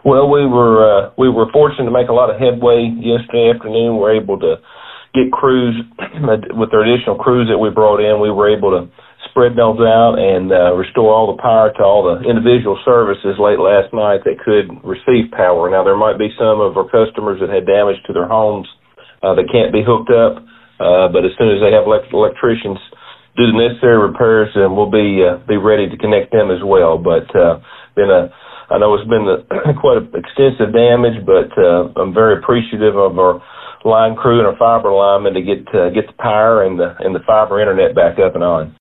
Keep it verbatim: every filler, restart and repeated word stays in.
Well, we were uh, we were fortunate to make a lot of headway yesterday afternoon. We were able to get crews with the additional crews that we brought in. We were able to spread those out and uh, restore all the power to all the individual services late last night that could receive power. Now, there might be some of our customers that had damage to their homes uh, that can't be hooked up, uh, but as soon as they have elect- electricians do the necessary repairs, then we'll be uh, be ready to connect them as well. But uh, been a I know it's been a, quite a extensive damage, but uh, I'm very appreciative of our line crew and our fiber linemen to get uh, get the power and the and the fiber internet back up and on.